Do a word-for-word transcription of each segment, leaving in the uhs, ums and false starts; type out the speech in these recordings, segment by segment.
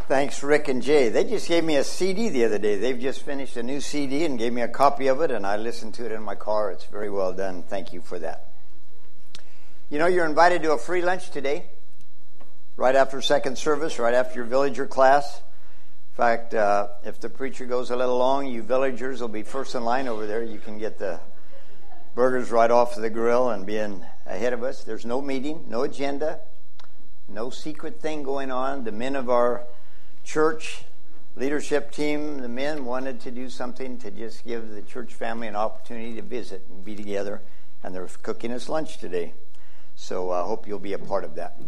Thanks, Rick and Jay. They just gave me a C D the other day. They've just finished a new C D and gave me a copy of it, and I listened to it in my car. It's very well done. Thank you for that. You know, you're invited to a free lunch today, right after second service, right after your villager class. In fact, uh, if the preacher goes a little long, you villagers will be first in line over there. You can get the burgers right off the grill and be in ahead of us. There's no meeting, no agenda, no secret thing going on. The men of our church leadership team, the men wanted to do something to just give the church family an opportunity to visit and be together, and they're cooking us lunch today. So I hope you'll be a part of that.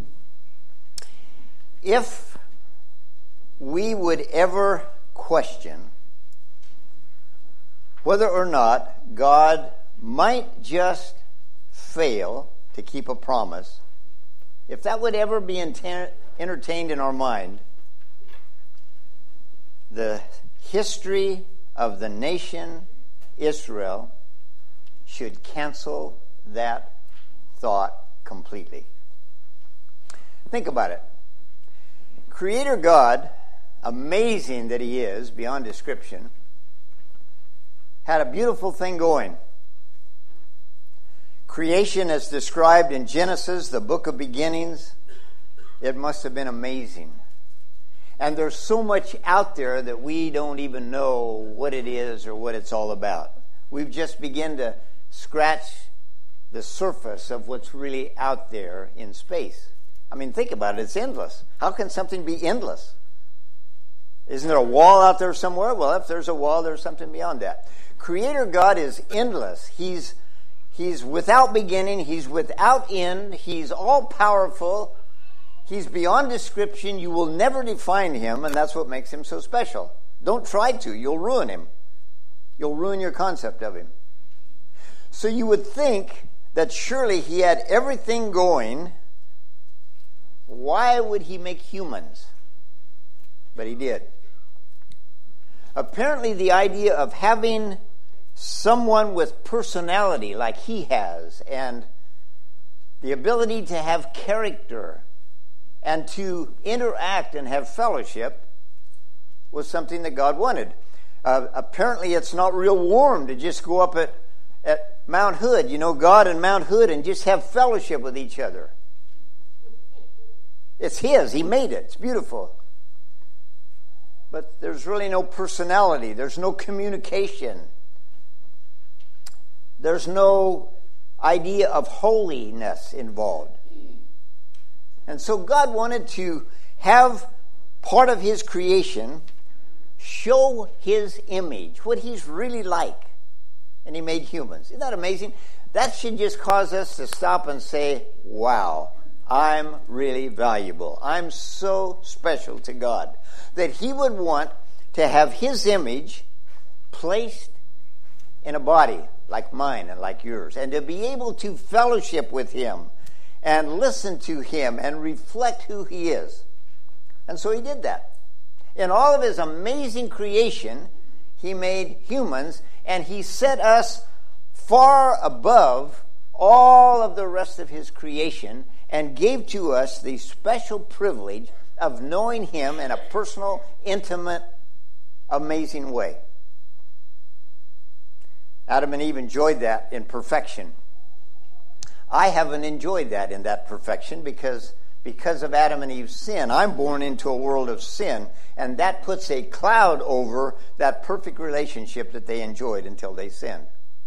If we would ever question whether or not God might just fail to keep a promise, if that would ever be enter- entertained in our mind, the history of the nation Israel should cancel that thought completely. Think about it. Creator God, amazing that He is, beyond description, had a beautiful thing going. Creation as described in Genesis, the book of beginnings, it must have been amazing. And there's so much out there that we don't even know what it is or what it's all about. We've just begun to scratch the surface of what's really out there in space. I mean, think about it. It's endless. How can something be endless? Isn't there a wall out there somewhere? Well, if there's a wall, there's something beyond that. Creator God is endless. He's, he's without beginning. He's without end. He's all-powerful. He's beyond description. You will never define Him, and that's what makes Him so special. Don't try to. You'll ruin Him. You'll ruin your concept of Him. So you would think that surely He had everything going. Why would He make humans? But He did. Apparently the idea of having someone with personality like He has, and the ability to have character and to interact and have fellowship, was something that God wanted. Uh, apparently it's not real warm to just go up at, at Mount Hood, you know, God and Mount Hood, and just have fellowship with each other. It's His. He made it. It's beautiful. But there's really no personality. There's no communication. There's no idea of holiness involved. And so God wanted to have part of His creation show His image, what He's really like. And He made humans. Isn't that amazing? That should just cause us to stop and say, wow, I'm really valuable. I'm so special to God. That He would want to have His image placed in a body like mine and like yours, and to be able to fellowship with Him and listen to Him and reflect who He is. And so He did that. In all of His amazing creation, He made humans, and He set us far above all of the rest of His creation and gave to us the special privilege of knowing Him in a personal, intimate, amazing way. Adam and Eve enjoyed that in perfection. I haven't enjoyed that in that perfection because, because of Adam and Eve's sin. I'm born into a world of sin, and that puts a cloud over that perfect relationship that they enjoyed until they sinned.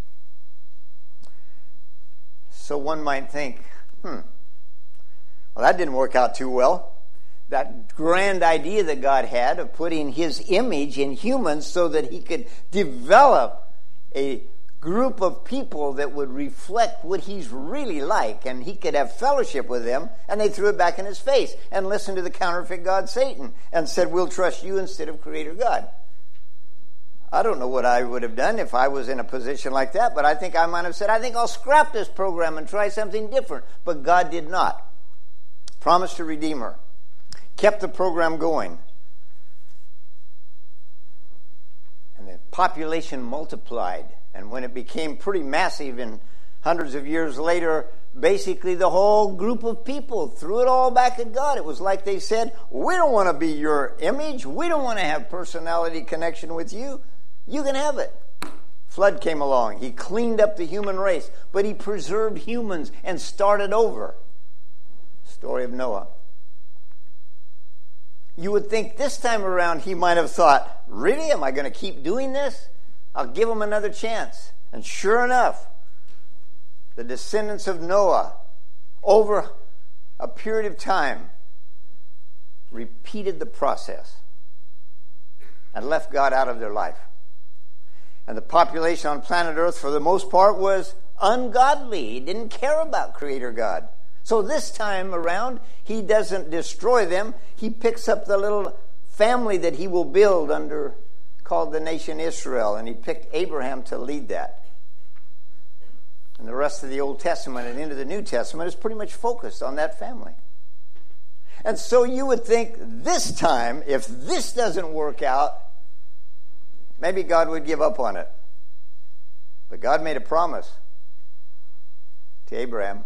So one might think, hmm, well, that didn't work out too well. That grand idea that God had of putting His image in humans so that He could develop a group of people that would reflect what He's really like, and He could have fellowship with them, and they threw it back in His face and listened to the counterfeit God Satan and said, we'll trust you instead of Creator God. I don't know what I would have done if I was in a position like that, but I think I might have said, I think I'll scrap this program and try something different. But God did not. Promised a Redeemer. Kept the program going. And the population multiplied. And when it became pretty massive, and hundreds of years later, basically the whole group of people threw it all back at God. It was like they said, we don't want to be your image. We don't want to have personality connection with you. You can have it. Flood came along. He cleaned up the human race, but he preserved humans and started over. Story of Noah. You would think this time around he might have thought, really? Am I going to keep doing this? I'll give him another chance. And sure enough, the descendants of Noah, over a period of time, repeated the process and left God out of their life. And the population on planet Earth, for the most part, was ungodly. He didn't care about Creator God. So this time around, he doesn't destroy them. He picks up the little family that he will build under, called the nation Israel, and he picked Abraham to lead that. And the rest of the Old Testament and into the New Testament is pretty much focused on that family. And so you would think this time, if this doesn't work out, maybe God would give up on it. But God made a promise to Abraham.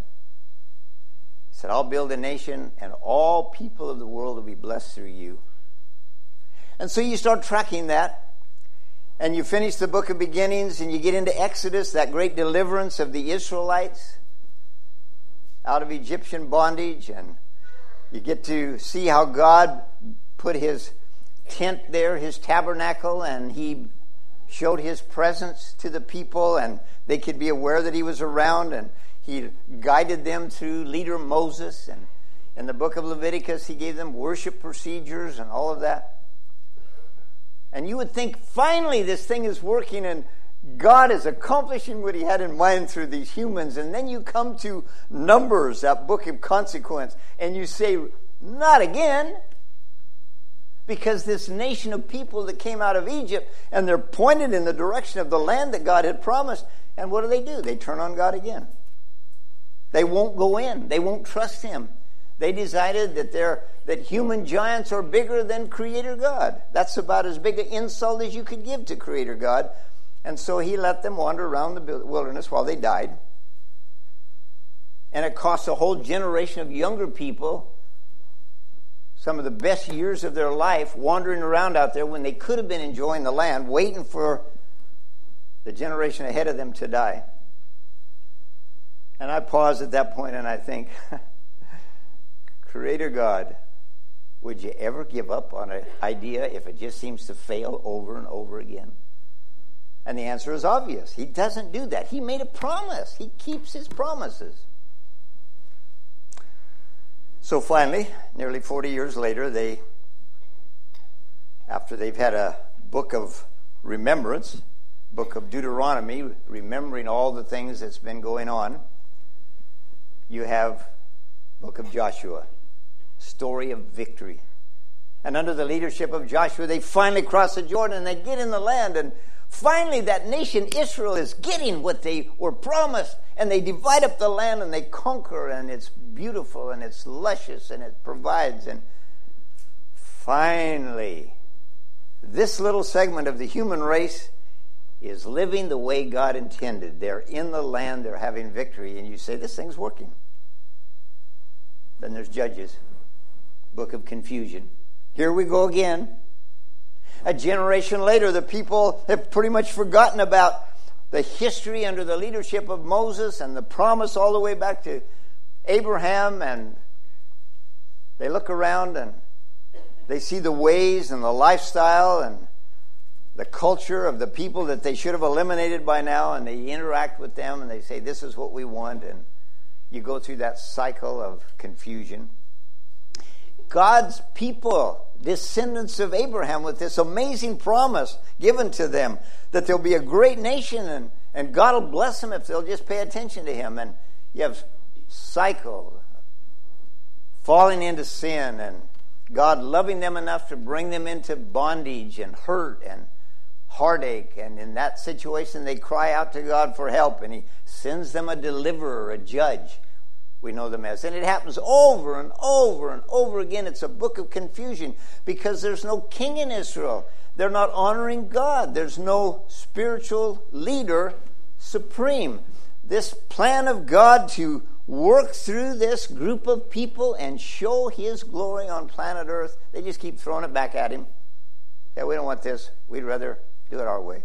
He said, I'll build a nation and all people of the world will be blessed through you. And so you start tracking that. And you finish the book of beginnings and you get into Exodus, that great deliverance of the Israelites out of Egyptian bondage. And you get to see how God put his tent there, his tabernacle, and he showed his presence to the people, and they could be aware that he was around, and he guided them through leader Moses. And in the book of Leviticus, he gave them worship procedures and all of that. And you would think, finally, this thing is working and God is accomplishing what he had in mind through these humans. And then you come to Numbers, that book of consequence, and you say, not again. Because this nation of people that came out of Egypt, and they're pointed in the direction of the land that God had promised. And what do they do? They turn on God again. They won't go in. They won't trust him. They decided that they're, that human giants are bigger than Creator God. That's about as big an insult as you could give to Creator God. And so he let them wander around the wilderness while they died. And it cost a whole generation of younger people some of the best years of their life wandering around out there when they could have been enjoying the land, waiting for the generation ahead of them to die. And I pause at that point and I think, Creator God, would you ever give up on an idea if it just seems to fail over and over again? And the answer is obvious. He doesn't do that. He made a promise. He keeps his promises. So finally, nearly forty years later, they, after they've had a book of remembrance, book of Deuteronomy, remembering all the things that's been going on, you have book of Joshua, story of victory. And under the leadership of Joshua, they finally cross the Jordan and they get in the land. And finally, that nation, Israel, is getting what they were promised. And they divide up the land and they conquer. And it's beautiful and it's luscious and it provides. And finally, this little segment of the human race is living the way God intended. They're in the land. They're having victory. And you say, this thing's working. Then there's Judges, book of confusion. Here we go again. A generation later, the people have pretty much forgotten about the history under the leadership of Moses and the promise all the way back to Abraham. And they look around and they see the ways and the lifestyle and the culture of the people that they should have eliminated by now. And they interact with them and they say, this is what we want. And you go through that cycle of confusion. God's people, descendants of Abraham, with this amazing promise given to them that there'll be a great nation and, and God will bless them if they'll just pay attention to him. And you have cycle, falling into sin, and God loving them enough to bring them into bondage and hurt and heartache. And in that situation, they cry out to God for help, and he sends them a deliverer, a judge. We know them as. And it happens over and over and over again. It's a book of confusion because there's no king in Israel. They're not honoring God. There's no spiritual leader supreme. This plan of God to work through this group of people and show his glory on planet Earth, they just keep throwing it back at him. Yeah, we don't want this. We'd rather do it our way.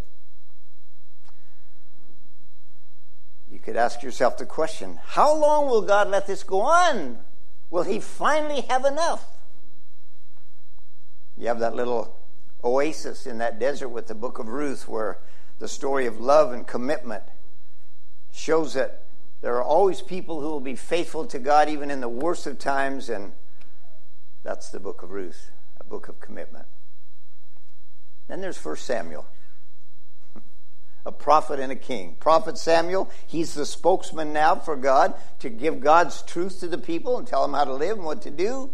You could ask yourself the question, how long will God let this go on? Will he finally have enough? You have that little oasis in that desert with the book of Ruth, where the story of love and commitment shows that there are always people who will be faithful to God even in the worst of times, and that's the book of Ruth, a book of commitment. Then there's First Samuel, a prophet and a king. Prophet Samuel, he's the spokesman now for God to give God's truth to the people and tell them how to live and what to do.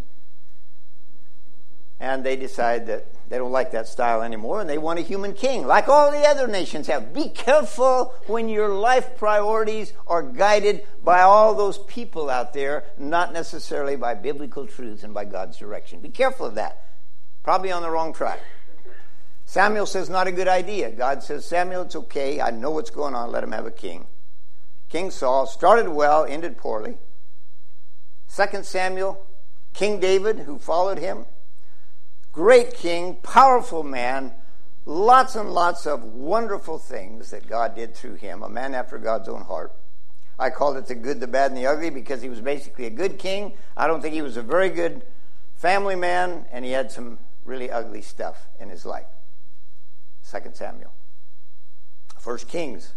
And they decide that they don't like that style anymore, and they want a human king, like all the other nations have. Be careful when your life priorities are guided by all those people out there, not necessarily by biblical truths and by God's direction. Be careful of that. Probably on the wrong track. Samuel says, not a good idea. God says, Samuel, it's okay. I know what's going on. Let him have a king. King Saul started well, ended poorly. Second Samuel, King David, who followed him. Great king, powerful man, lots and lots of wonderful things that God did through him, a man after God's own heart. I called it the good, the bad, and the ugly because he was basically a good king. I don't think he was a very good family man, and he had some really ugly stuff in his life. Second Samuel. First Kings.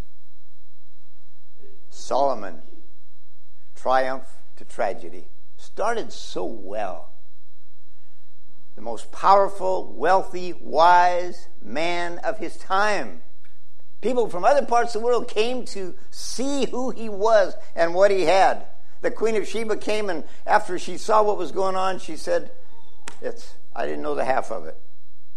Solomon. Triumph to tragedy. Started so well. The most powerful, wealthy, wise man of his time. People from other parts of the world came to see who he was and what he had. The Queen of Sheba came, and after she saw what was going on, she said, "It's I didn't know the half of it."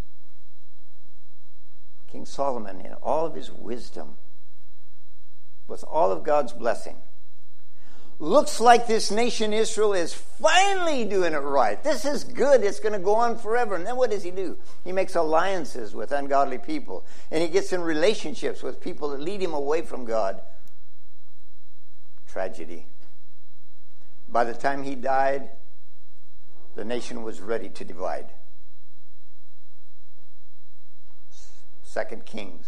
King Solomon, in all of his wisdom, with all of God's blessing, looks like this nation Israel is finally doing it right. This is good. It's going to go on forever. And then what does he do? He makes alliances with ungodly people. And he gets in relationships with people that lead him away from God. Tragedy. By the time he died, the nation was ready to divide. Second Kings.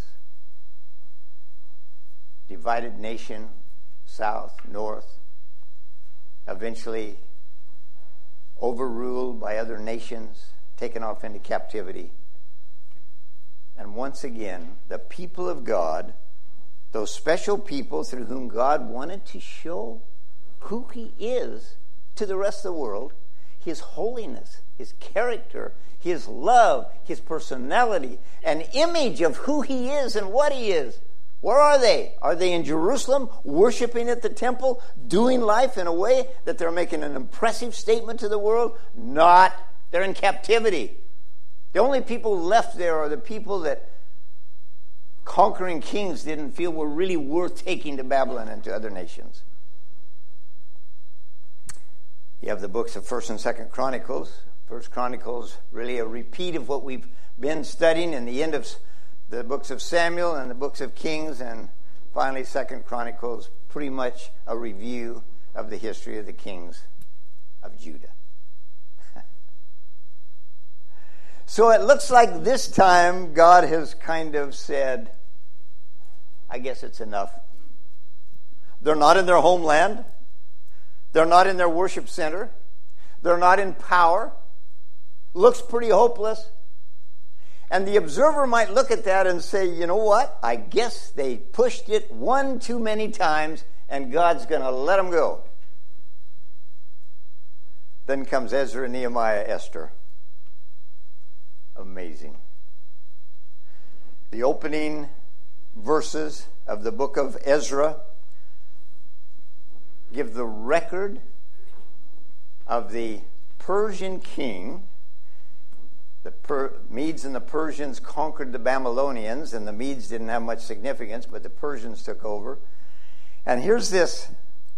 Divided nation, south, north. Eventually overruled by other nations, taken off into captivity. And once again, the people of God, those special people through whom God wanted to show who he is to the rest of the world, his holiness, his character, his love, his personality, an image of who he is and what he is. Where are they? Are they in Jerusalem, worshiping at the temple, doing life in a way that they're making an impressive statement to the world? Not. They're in captivity. The only people left there are the people that conquering kings didn't feel were really worth taking to Babylon and to other nations. You have the books of First and Second Chronicles. First Chronicles, really a repeat of what we've been studying in the end of the books of Samuel and the books of Kings, and finally Second Chronicles, pretty much a review of the history of the kings of Judah. So it looks like this time God has kind of said, I guess it's enough. They're not in their homeland. They're not in their worship center. They're not in power. Looks pretty hopeless. And the observer might look at that and say, you know what? I guess they pushed it one too many times, and God's going to let them go. Then comes Ezra, Nehemiah, Esther. Amazing. The opening verses of the book of Ezra give the record of the Persian king. The per- Medes and the Persians conquered the Babylonians, and the Medes didn't have much significance, but the Persians took over. And here's this.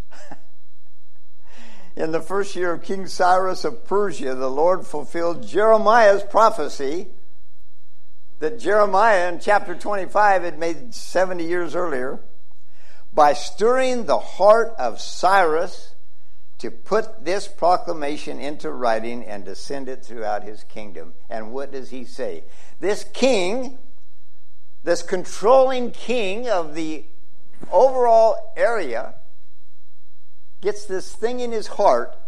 In the first year of King Cyrus of Persia, the Lord fulfilled Jeremiah's prophecy that Jeremiah in chapter twenty-five had made seventy years earlier by stirring the heart of Cyrus, to put this proclamation into writing and to send it throughout his kingdom. And what does he say? This king, this controlling king of the overall area, gets this thing in his heart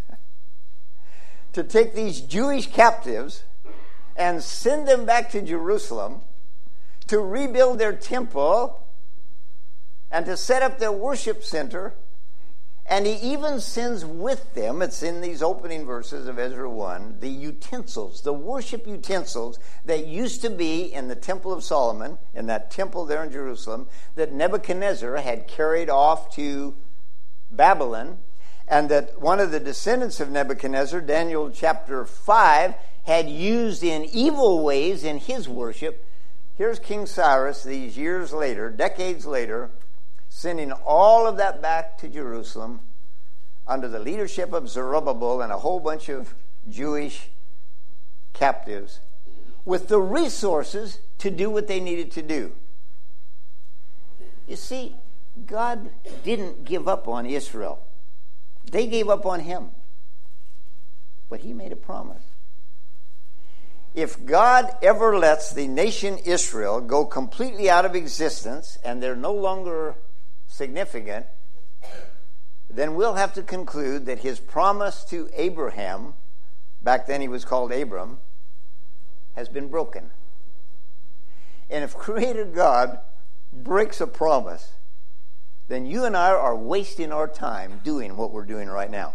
to take these Jewish captives and send them back to Jerusalem to rebuild their temple and to set up their worship center. And he even sends with them, it's in these opening verses of Ezra one, the utensils, the worship utensils that used to be in the Temple of Solomon, in that temple there in Jerusalem, that Nebuchadnezzar had carried off to Babylon, and that one of the descendants of Nebuchadnezzar, Daniel chapter five, had used in evil ways in his worship. Here's King Cyrus, these years later, decades later, sending all of that back to Jerusalem under the leadership of Zerubbabel and a whole bunch of Jewish captives with the resources to do what they needed to do. You see, God didn't give up on Israel. They gave up on him. But he made a promise. If God ever lets the nation Israel go completely out of existence and they're no longer significant, then we'll have to conclude that his promise to Abraham, back then he was called Abram, has been broken. And if Creator God breaks a promise, then you and I are wasting our time doing what we're doing right now.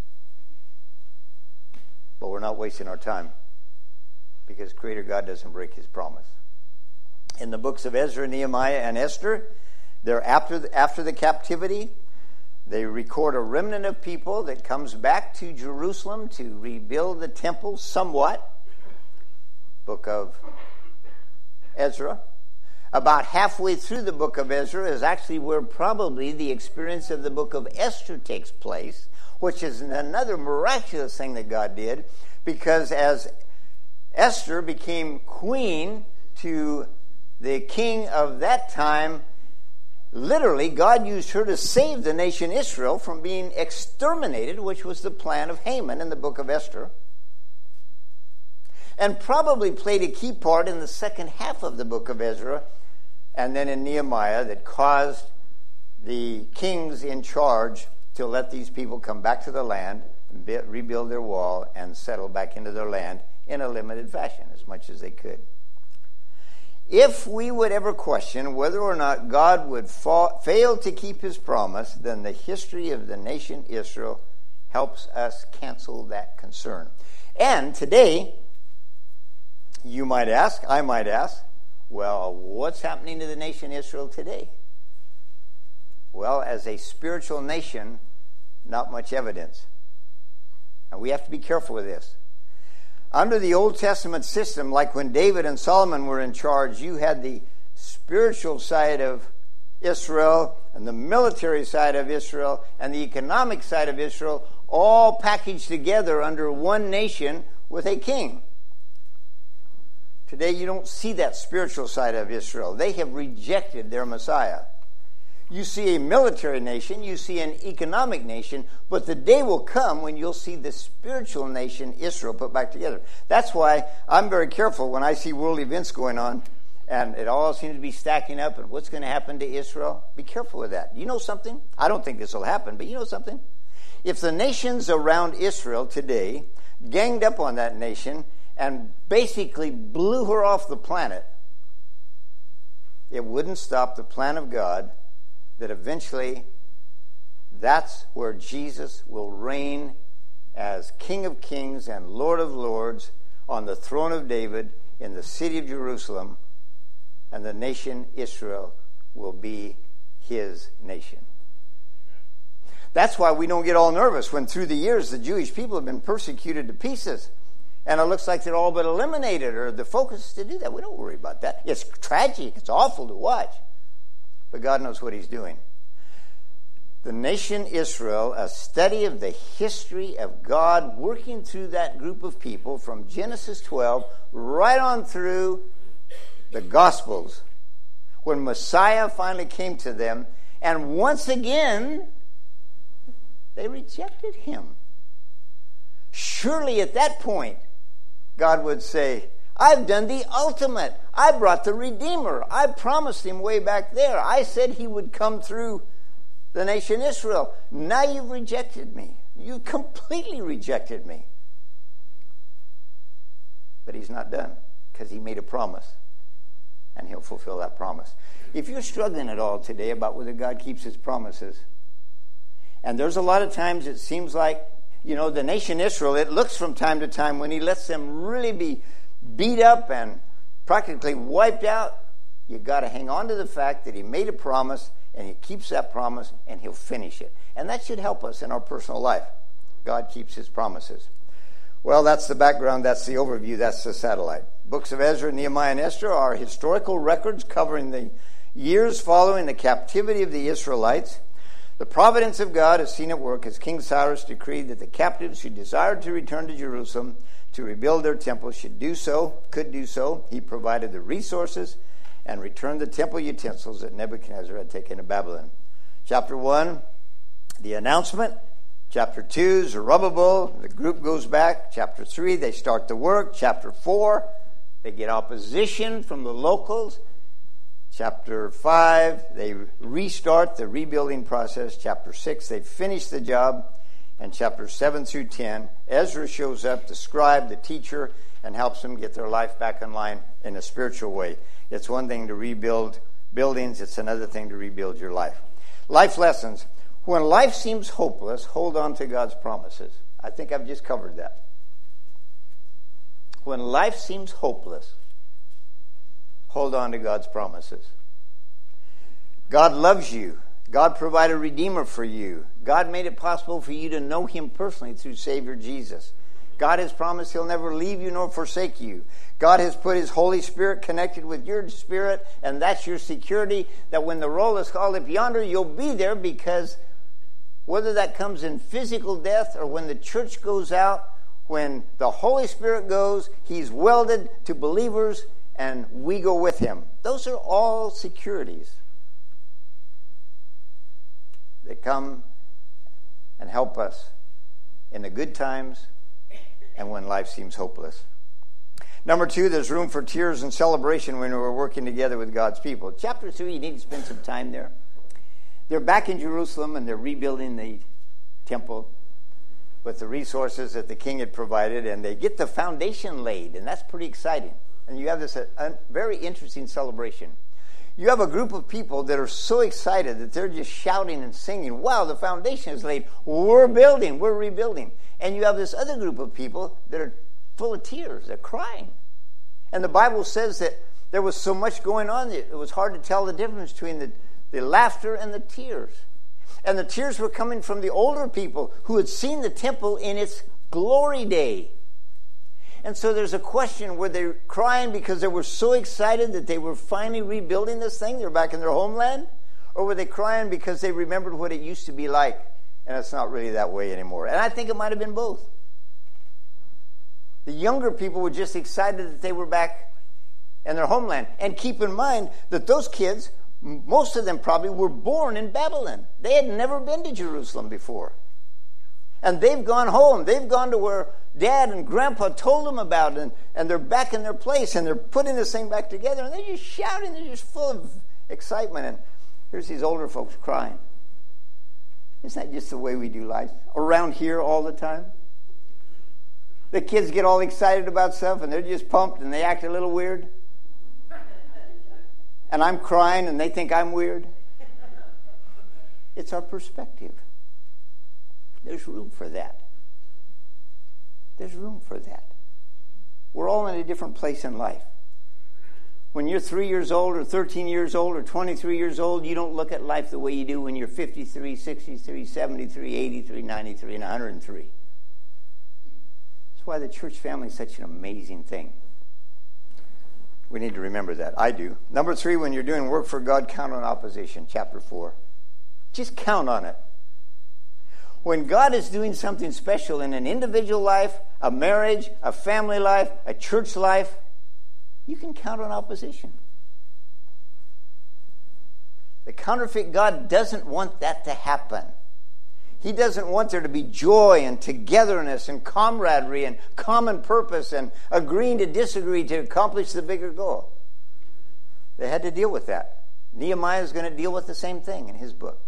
But we're not wasting our time because Creator God doesn't break his promise. In the books of Ezra, Nehemiah, and Esther, they're after the, after the captivity, they record a remnant of people that comes back to Jerusalem to rebuild the temple somewhat. Book of Ezra. About halfway through the book of Ezra is actually where probably the experience of the book of Esther takes place, which is another miraculous thing that God did, because as Esther became queen to the king of that time, literally, God used her to save the nation Israel from being exterminated, which was the plan of Haman in the book of Esther, and probably played a key part in the second half of the book of Ezra and then in Nehemiah that caused the kings in charge to let these people come back to the land, rebuild their wall, and settle back into their land in a limited fashion, as much as they could. If we would ever question whether or not God would fa- fail to keep his promise, then the history of the nation Israel helps us cancel that concern. And today, you might ask, I might ask, well, what's happening to the nation Israel today? Well, as a spiritual nation, not much evidence. And we have to be careful with this. Under the Old Testament system, like when David and Solomon were in charge, you had the spiritual side of Israel and the military side of Israel and the economic side of Israel all packaged together under one nation with a king. Today you don't see that spiritual side of Israel. They have rejected their Messiah. You see a military nation, you see an economic nation, but the day will come when you'll see the spiritual nation, Israel, put back together. That's why I'm very careful when I see world events going on, and it all seems to be stacking up, and what's going to happen to Israel? Be careful with that. You know something? I don't think this will happen, but you know something? If the nations around Israel today ganged up on that nation and basically blew her off the planet, it wouldn't stop the plan of God that eventually that's where Jesus will reign as King of Kings and Lord of Lords on the throne of David in the city of Jerusalem, and the nation Israel will be his nation. That's why we don't get all nervous when through the years the Jewish people have been persecuted to pieces and it looks like they're all but eliminated or the focus is to do that. We don't worry about that. It's tragic. It's awful to watch. But God knows what he's doing. The nation Israel, a study of the history of God working through that group of people from Genesis twelve right on through the Gospels, when Messiah finally came to them, and once again They rejected him. Surely at that point, God would say, I've done the ultimate. I brought the Redeemer. I promised him way back there. I said he would come through the nation Israel. Now you've rejected me. You've completely rejected me. But he's not done, because he made a promise, and he'll fulfill that promise. If you're struggling at all today about whether God keeps his promises, and there's a lot of times it seems like, you know, the nation Israel, it looks from time to time when he lets them really be beat up and practically wiped out, you got to hang on to the fact that he made a promise, and he keeps that promise, and he'll finish it. And that should help us in our personal life. God keeps his promises. Well, that's the background, that's the overview, that's the satellite. Books of Ezra, Nehemiah, and Esther are historical records covering the years following the captivity of the Israelites. The providence of God is seen at work as King Cyrus decreed that the captives who desired to return to Jerusalem to rebuild their temple should do so, could do so. He provided the resources and returned the temple utensils that Nebuchadnezzar had taken to Babylon. Chapter one, the announcement. Chapter two, Zerubbabel, the group goes back. Chapter three, they start the work. Chapter four, they get opposition from the locals. Chapter five, they restart the rebuilding process. Chapter six, they finish the job. And chapter seven through ten, Ezra shows up, the scribe, the teacher, and helps them get their life back in line in a spiritual way. It's one thing to rebuild buildings. It's another thing to rebuild your life. Life lessons. When life seems hopeless, hold on to God's promises. I think I've just covered that. When life seems hopeless, hold on to God's promises. God loves you. God provided a Redeemer for you. God made it possible for you to know him personally through Savior Jesus. God has promised he'll never leave you nor forsake you. God has put his Holy Spirit connected with your spirit, and that's your security, that when the roll is called up yonder, you'll be there, because whether that comes in physical death or when the church goes out, when the Holy Spirit goes, he's welded to believers and we go with him. Those are all securities that come and help us in the good times and when life seems hopeless. Number two, there's room for tears and celebration when we're working together with God's people. Chapter three, you need to spend some time there. They're back in Jerusalem and they're rebuilding the temple with the resources that the king had provided, and they get the foundation laid, and that's pretty exciting. And you have this a, a very interesting celebration. You have a group of people that are so excited that they're just shouting and singing, wow, the foundation is laid, we're building, we're rebuilding. And you have this other group of people that are full of tears, they're crying. And the Bible says that there was so much going on that it was hard to tell the difference between the The laughter and the tears. And the tears were coming from the older people who had seen the temple in its glory day. And so there's a question, were they crying because they were so excited that they were finally rebuilding this thing? They're back in their homeland? Or were they crying because they remembered what it used to be like, and it's not really that way anymore? And I think it might have been both. The younger people were just excited that they were back in their homeland. And keep in mind that those kids, most of them probably were born in Babylon. They had never been to Jerusalem before. And they've gone home. They've gone to where Dad and Grandpa told them about it, and, and they're back in their place, and they're putting this thing back together, and they're just shouting. They're just full of excitement. And here's these older folks crying. Isn't that just the way we do life? Around here all the time? The kids get all excited about stuff, and they're just pumped, and they act a little weird. And I'm crying and they think I'm weird. It's our perspective. There's room for that. There's room for that. We're all in a different place in life. When you're three years old or thirteen years old or twenty-three years old, you don't look at life the way you do when you're fifty-three, sixty-three, seventy-three, eighty-three, ninety-three, and one hundred three. That's why the church family is such an amazing thing. We need to remember that. I do. Number three, when you're doing work for God, count on opposition. Chapter four. Just count on it. When God is doing something special in an individual life, a marriage, a family life, a church life, you can count on opposition. The counterfeit God doesn't want that to happen. He doesn't want there to be joy and togetherness and camaraderie and common purpose and agreeing to disagree to accomplish the bigger goal. They had to deal with that. Nehemiah is going to deal with the same thing in his book.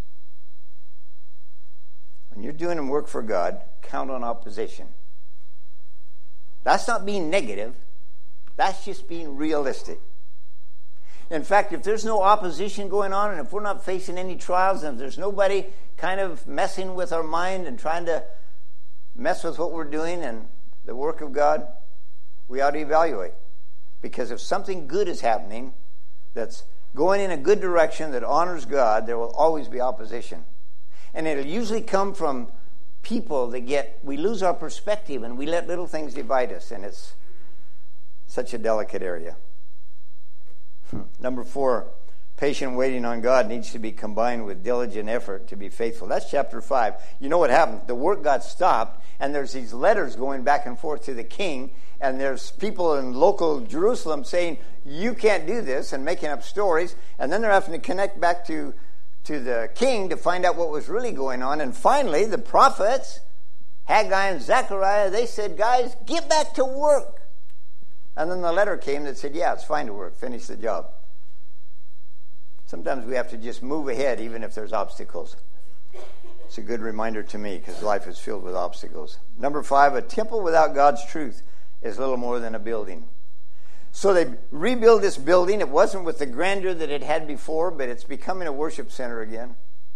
When you're doing work for God, count on opposition. That's not being negative. That's just being realistic. In fact, if there's no opposition going on, and if we're not facing any trials, and if there's nobody kind of messing with our mind and trying to mess with what we're doing and the work of God, we ought to evaluate. Because if something good is happening, that's going in a good direction, that honors God, there will always be opposition. And it'll usually come from people that get, we lose our perspective and we let little things divide us, and it's such a delicate area. Number four, patient waiting on God needs to be combined with diligent effort to be faithful. That's chapter five. You know what happened? The work got stopped, and there's these letters going back and forth to the king, and there's people in local Jerusalem saying, you can't do this, and making up stories, and then they're having to connect back to, to the king to find out what was really going on. And finally, the prophets, Haggai and Zechariah, they said, guys, get back to work. And then the letter came that said, yeah, it's fine to work. Finish the job. Sometimes we have to just move ahead even if there's obstacles. It's a good reminder to me because life is filled with obstacles. Number five, a temple without God's truth is little more than a building. So they rebuild this building. It wasn't with the grandeur that it had before, but it's becoming a worship center again.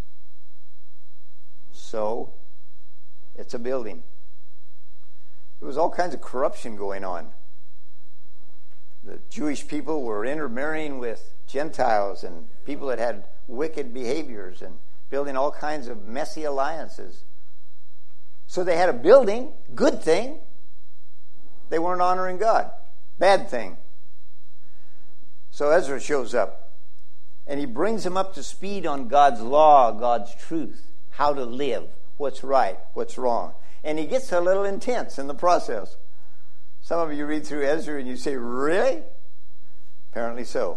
So it's a building. There was all kinds of corruption going on. The Jewish people were intermarrying with Gentiles and people that had wicked behaviors and building all kinds of messy alliances. So they had a building, good thing. They weren't honoring God. Bad thing. So Ezra shows up and he brings them up to speed on God's law, God's truth, how to live, what's right, what's wrong. And he gets a little intense in the process. Some of you read through Ezra and you say, really? Apparently so.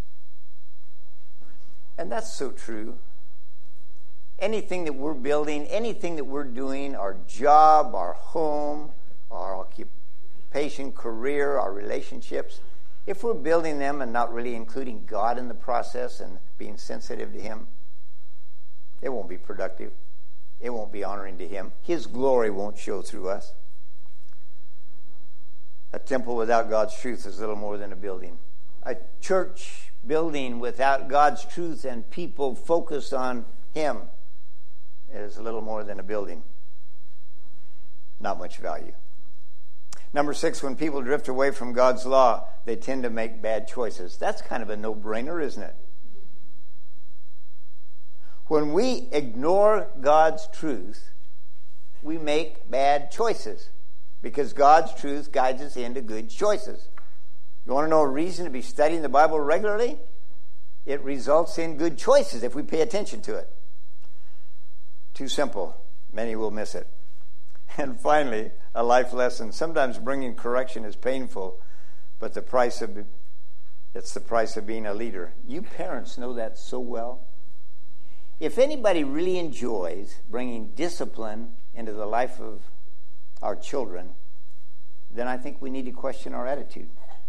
And that's so true. Anything that we're building, anything that we're doing, our job, our home, our occupation, career, our relationships, if we're building them and not really including God in the process and being sensitive to Him, it won't be productive. It won't be honoring to Him. His glory won't show through us. A temple without God's truth is little more than a building. A church building without God's truth and people focused on Him is little more than a building. Not much value. Number six, when people drift away from God's law, they tend to make bad choices. That's kind of a no-brainer, isn't it? When we ignore God's truth, we make bad choices. Because God's truth guides us into good choices. You want to know a reason to be studying the Bible regularly? It results in good choices if we pay attention to it. Too simple. Many will miss it. And finally, a life lesson. Sometimes bringing correction is painful, but the price of it's the price of being a leader. You parents know that so well. If anybody really enjoys bringing discipline into the life of our children, then I think we need to question our attitude.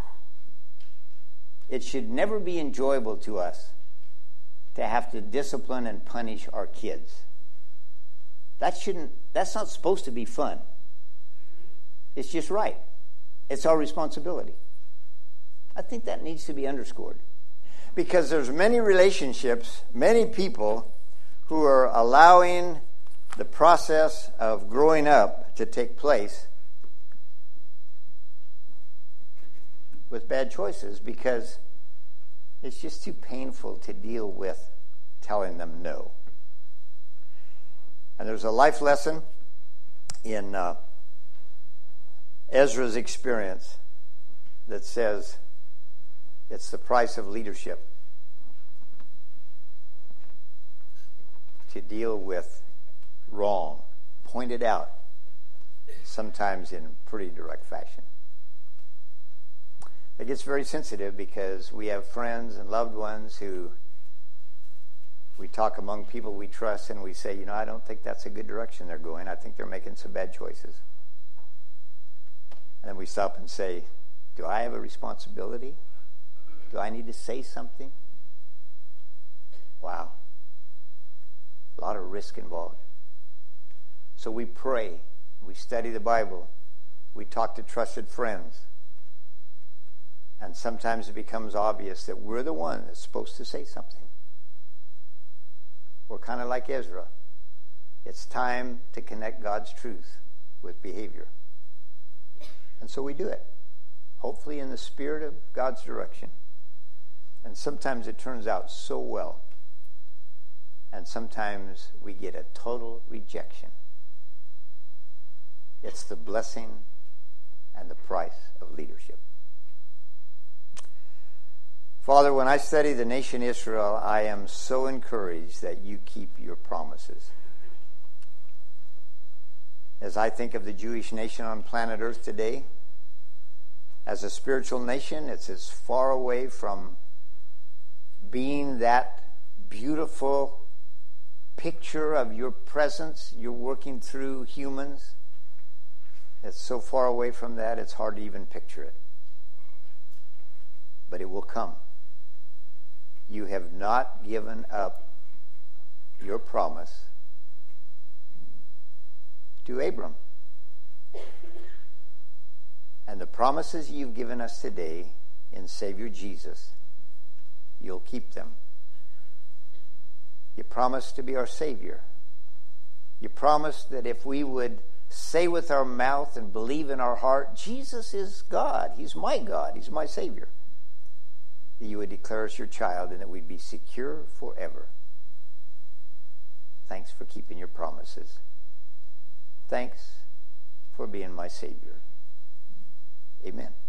It should never be enjoyable to us to have to discipline and punish our kids. That shouldn't, that's not supposed to be fun. It's just right. It's our responsibility. I think that needs to be underscored. Because there's many relationships, many people who are allowing the process of growing up to take place with bad choices because it's just too painful to deal with telling them no. And there's a life lesson in uh, Ezra's experience that says it's the price of leadership to deal with wrong, pointed out, sometimes in pretty direct fashion. It gets very sensitive because we have friends and loved ones who We talk among people we trust and we say, you know, I don't think that's a good direction they're going. I think they're making some bad choices. And then we stop and say, do I have a responsibility? Do I need to say something? Wow. A lot of risk involved. So we pray. We study the Bible. We talk to trusted friends. And sometimes it becomes obvious that we're the one that's supposed to say something. We're kind of like Ezra. It's time to connect God's truth with behavior. And so we do it, hopefully in the spirit of God's direction. And sometimes it turns out so well. And sometimes we get a total rejection. It's the blessing and the price of leadership. Father, when I study the nation Israel, I am so encouraged that you keep your promises. As I think of the Jewish nation on planet Earth today, as a spiritual nation, it's as far away from being that beautiful picture of your presence, you're working through humans. It's so far away from that, it's hard to even picture it. But it will come. You have not given up your promise to Abram. And the promises you've given us today in Savior Jesus, you'll keep them. You promised to be our Savior. You promised that if we would say with our mouth and believe in our heart, Jesus is God. He's my God. He's my Savior. That you would declare us your child and that we'd be secure forever. Thanks for keeping your promises. Thanks for being my Savior. Amen.